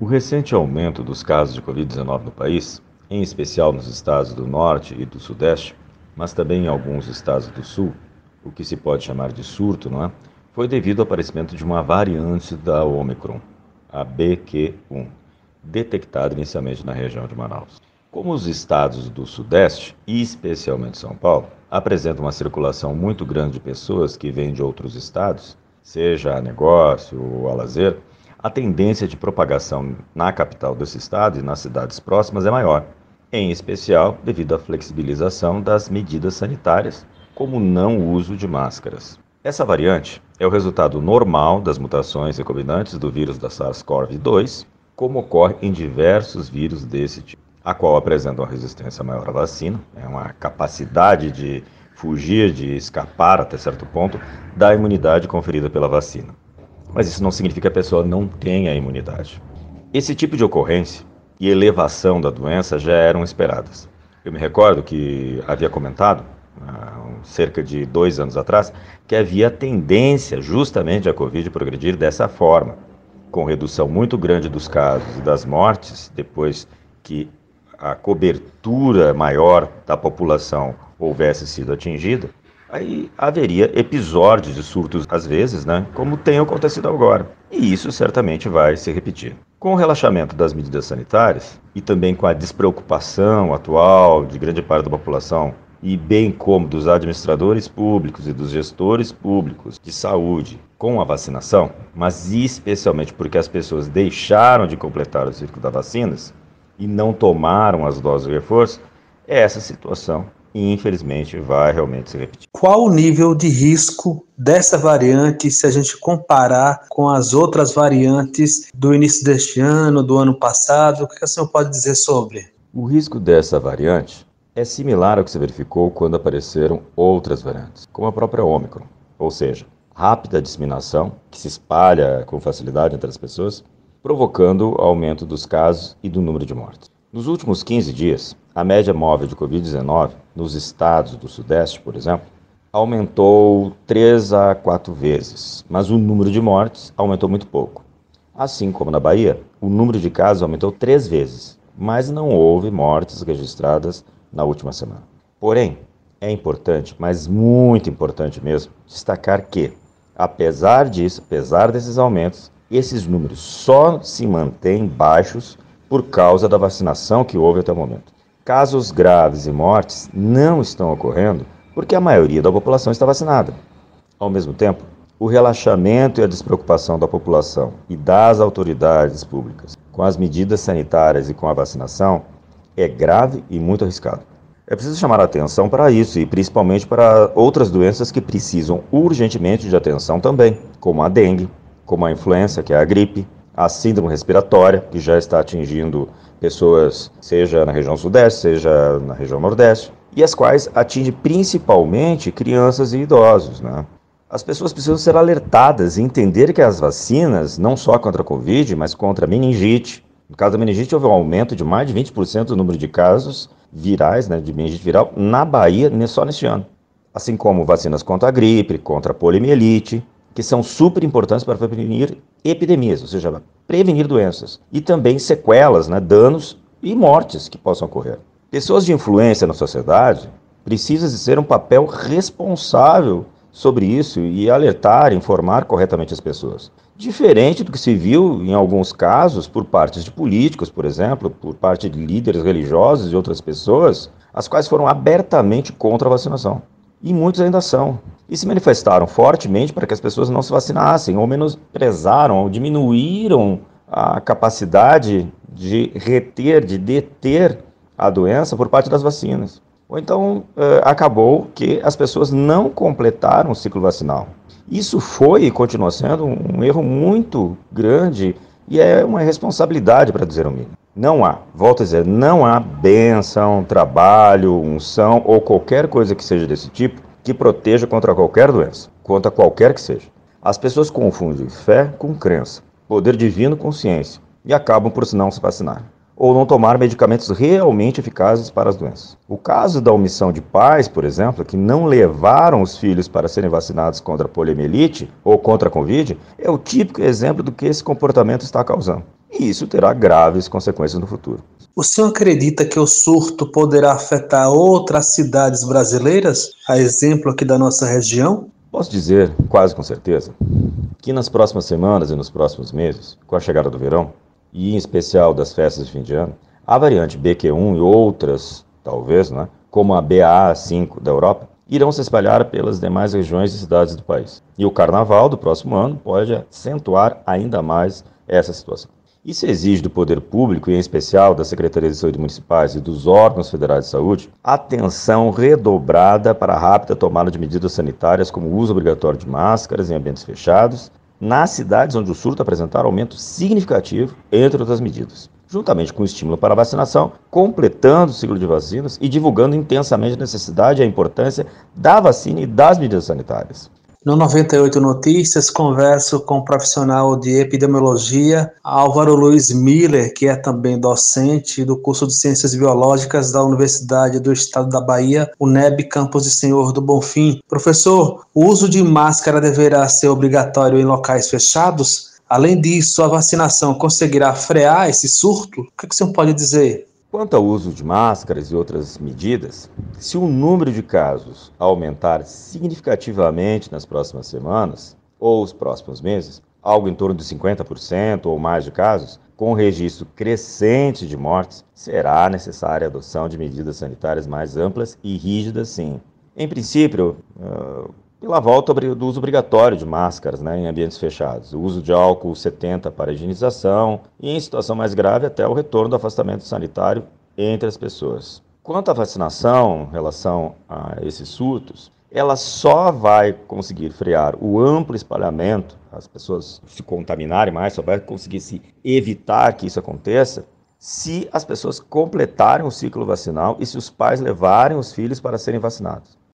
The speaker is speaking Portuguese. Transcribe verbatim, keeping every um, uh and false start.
O recente aumento dos casos de covid dezenove no país, em especial nos estados do Norte e do Sudeste, mas também em alguns estados do Sul, o que se pode chamar de surto, não é? Foi devido ao aparecimento de uma variante da Ômicron, a B Q um, detectada inicialmente na região de Manaus. Como os estados do Sudeste, e especialmente São Paulo, apresentam uma circulação muito grande de pessoas que vêm de outros estados, seja a negócio ou a lazer, a tendência de propagação na capital desse estado e nas cidades próximas é maior, em especial devido à flexibilização das medidas sanitárias, como o não uso de máscaras. Essa variante é o resultado normal das mutações recombinantes do vírus da SARS-CoV dois, como ocorre em diversos vírus desse tipo, a qual apresenta uma resistência maior à vacina, é uma capacidade de fugir, de escapar até certo ponto da imunidade conferida pela vacina. Mas isso não significa que a pessoa não tenha imunidade. Esse tipo de ocorrência e elevação da doença já eram esperadas. Eu me recordo que havia comentado, há cerca de dois anos atrás, que havia tendência justamente a Covid progredir dessa forma, com redução muito grande dos casos e das mortes, depois que a cobertura maior da população houvesse sido atingida. Aí haveria episódios de surtos, às vezes, né, como tem acontecido agora. E isso certamente vai se repetir. Com o relaxamento das medidas sanitárias e também com a despreocupação atual de grande parte da população, e bem como dos administradores públicos e dos gestores públicos de saúde com a vacinação, mas especialmente porque as pessoas deixaram de completar o ciclo das vacinas e não tomaram as doses de reforço, essa situação e infelizmente vai realmente se repetir. Qual o nível de risco dessa variante se a gente comparar com as outras variantes do início deste ano, do ano passado? O que o senhor pode dizer sobre? O risco dessa variante é similar ao que se verificou quando apareceram outras variantes, como a própria Ômicron, ou seja, rápida disseminação, que se espalha com facilidade entre as pessoas, provocando aumento dos casos e do número de mortes. Nos últimos quinze dias, a média móvel de covid dezenove nos estados do Sudeste, por exemplo, aumentou três a quatro vezes, mas o número de mortes aumentou muito pouco. Assim como na Bahia, o número de casos aumentou três vezes, mas não houve mortes registradas na última semana. Porém, é importante, mas muito importante mesmo, destacar que, apesar disso, apesar desses aumentos, esses números só se mantêm baixos por causa da vacinação que houve até o momento. Casos graves e mortes não estão ocorrendo porque a maioria da população está vacinada. Ao mesmo tempo, o relaxamento e a despreocupação da população e das autoridades públicas com as medidas sanitárias e com a vacinação é grave e muito arriscado. É preciso chamar a atenção para isso e principalmente para outras doenças que precisam urgentemente de atenção também, como a dengue, como a influenza, que é a gripe, a síndrome respiratória, que já está atingindo pessoas, seja na região sudeste, seja na região nordeste, e as quais atinge principalmente crianças e idosos, né? As pessoas precisam ser alertadas e entender que as vacinas, não só contra a Covid, mas contra a meningite. No caso da meningite, houve um aumento de mais de vinte por cento do número de casos virais, né, de meningite viral, na Bahia, só neste ano. Assim como vacinas contra a gripe, contra a poliomielite, que são super importantes para prevenir epidemias, ou seja, prevenir doenças. E também sequelas, né, danos e mortes que possam ocorrer. Pessoas de influência na sociedade precisam ser um papel responsável sobre isso e alertar, informar corretamente as pessoas. Diferente do que se viu em alguns casos por parte de políticos, por exemplo, por parte de líderes religiosos e outras pessoas, as quais foram abertamente contra a vacinação. E muitos ainda são. E se manifestaram fortemente para que as pessoas não se vacinassem, ou menosprezaram, ou diminuíram a capacidade de reter, de deter a doença por parte das vacinas. Ou então, eh, acabou que as pessoas não completaram o ciclo vacinal. Isso foi e continua sendo um erro muito grande e é uma irresponsabilidade, para dizer o mínimo. Não há, volto a dizer, não há bênção, trabalho, unção ou qualquer coisa que seja desse tipo que proteja contra qualquer doença, contra qualquer que seja. As pessoas confundem fé com crença, poder divino com ciência e acabam por não se vacinar ou não tomar medicamentos realmente eficazes para as doenças. O caso da omissão de pais, por exemplo, que não levaram os filhos para serem vacinados contra a poliomielite ou contra a Covid, é o típico exemplo do que esse comportamento está causando. e isso terá graves consequências no futuro. O senhor acredita que o surto poderá afetar outras cidades brasileiras, a exemplo aqui da nossa região? Posso dizer, quase com certeza, que nas próximas semanas e nos próximos meses, com a chegada do verão, e em especial das festas de fim de ano, a variante B Q um e outras, talvez, né, como a B A cinco da Europa, irão se espalhar pelas demais regiões e cidades do país. E o carnaval do próximo ano pode acentuar ainda mais essa situação. Isso exige do poder público, e em especial das secretarias de saúde municipais e dos órgãos federais de saúde, atenção redobrada para a rápida tomada de medidas sanitárias, como o uso obrigatório de máscaras em ambientes fechados, nas cidades onde o surto apresentar aumento significativo, entre outras medidas, juntamente com o estímulo para a vacinação, completando o ciclo de vacinas e divulgando intensamente a necessidade e a importância da vacina e das medidas sanitárias. No noventa e oito Notícias, converso com o profissional de epidemiologia, Álvaro Luiz Miller, que é também docente do curso de Ciências Biológicas da Universidade do Estado da Bahia, UNEB Campos de Senhor do Bonfim. Professor, o uso de máscara deverá ser obrigatório em locais fechados? Além disso, a vacinação conseguirá frear esse surto? O que o senhor pode dizer? Quanto ao uso de máscaras e outras medidas, se o número de casos aumentar significativamente nas próximas semanas ou os próximos meses, algo em torno de cinquenta por cento ou mais de casos, com registro crescente de mortes, será necessária a adoção de medidas sanitárias mais amplas e rígidas, sim. Em princípio, uh, pela volta do uso obrigatório de máscaras, né, em ambientes fechados, o uso de álcool setenta para higienização e, em situação mais grave, até o retorno do afastamento sanitário entre as pessoas. Quanto à vacinação em relação a esses surtos, ela só vai conseguir frear o amplo espalhamento, as pessoas se contaminarem mais, só vai conseguir se evitar que isso aconteça, se as pessoas completarem o ciclo vacinal e se os pais levarem os filhos para serem vacinados.